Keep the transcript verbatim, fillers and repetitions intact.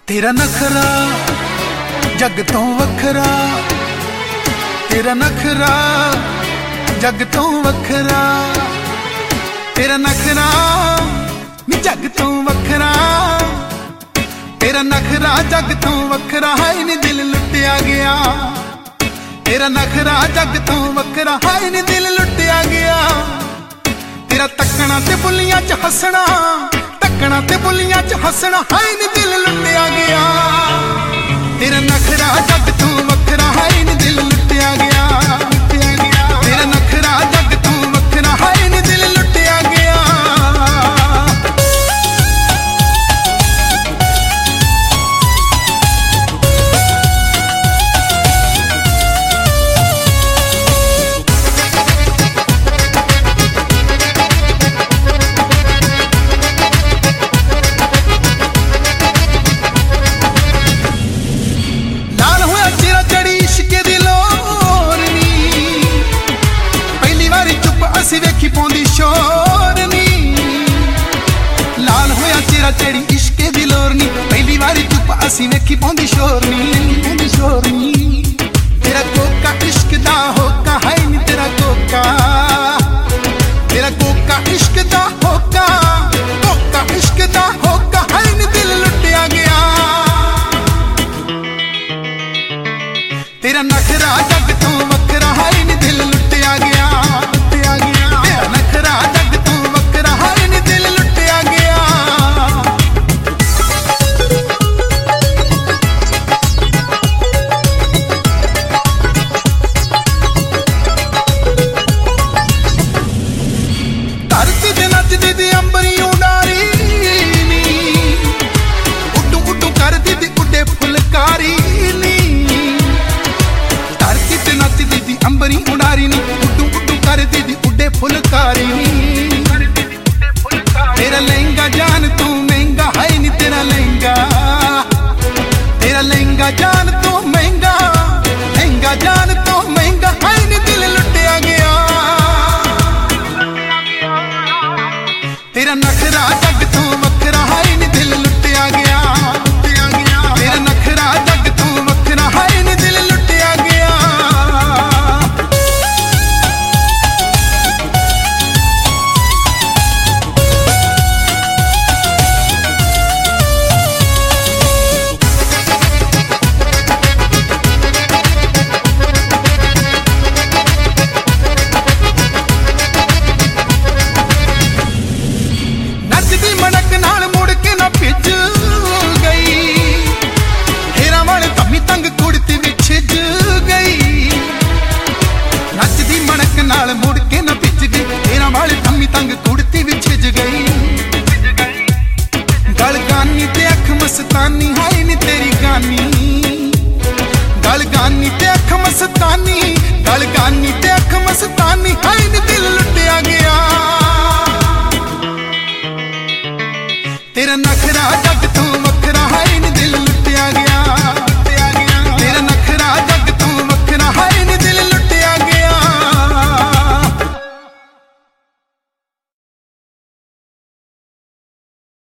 तेरा नखरा जग तो वखरा, तेरा नखरा जग तो वखरा, तेरा नखरा नी जग तो वखरा, तेरा नखरा जग तो वखरा, हाय नी दिल लुटिया गया। तेरा नखरा जग तो वखरा, हाय नी दिल लुटिया गया। तेरा तकना ते बुलियां च हसना, तकना ते बुलियां च हसना, हाय नी दिल लुटिया गया। तेरा नखरा जग तो वखरा, हाय नी दिल लुटिया गया। तेरा नखरा जग तो वखरा, हाय नी दिल लुटिया गया। ਅਸੀਂ ਵੇਖੀ ਪਾਉਂਦੀ ਸ਼ੋਰ ਨੀ, ਲਾਲ ਹੋਇਆ ਚਿਹਰਾ ਚੜੀ ਇਸ਼ਕੇ ਦੀ ਲੋਰ ਨੀ, ਪਹਿਲੀ ਵਾਰੀ ਚੁੱਪ ਅਸੀਂ ਵੇਖੀ ਪਾਉਂਦੀ ਸ਼ੋਰ ਨੀ, ਪਾਉਂਦੀ ਸ਼ੋਰ ਨੀ। ਤੇਰਾ ਕੋਕਾ ਇਸ਼ਕ ਦਾ ਹੋਕਾ, ਹਾਏ ਨੀ ਤੇਰਾ ਕੋਕਾ, ਤੇਰਾ ਕੋਕਾ ਇਸ਼ਕ ਦਾ ਹੋਕਾ, ਕੋਕਾ ਇਸ਼ਕ ਦਾ ਹੋਕਾ, ਹਾਏ ਨੀ ਦਿਲ ਲੁੱਟਿਆ ਗਿਆ। ਤੇਰਾ ਨਖਰਾ ਜੱਗ ਤੋਂ ਵੱਖਰਾ, ਹਾਏ ਨੀ ਦਿਲ ਲੁੱਟਿਆ ਗਿਆ। अंबरी उड़ारी नी, उड्डू उड्डू कर दीदी उड्डे फुलकारी नी। तेरा लहंगा जान तू महंगा, हाय नी तेरा लहंगा, तेरा लहंगा जान तू महंगा, लहंगा जान तू महंगा, हाय नी दिल लुटिया गया। तेरा नखरा जग तू वखरा, हाय नी दिल लुटिया गया। तेरा नखरा जग तू वखरा, हाय नी दिल लुटिया गया। मड़क नाल मुड़ के ना भिज गई, हेरा वाले तमी तंग कुड़ती भी छिज गई। नचदी मड़क नाल मुड़ के ना भिज गई, हेरा वाले तमी तंग कुड़ती भी छिज गई। गल गानी ते अख मस्तानी, हाय नी तेरी गानी, गल गानी ते अख मस्तानी, गल गानी ते अख मस्तानी, हाय नी दिल लुटिया गया। तेरा नखरा जग तो वखरा, हाय नी दिल लुटिया गया।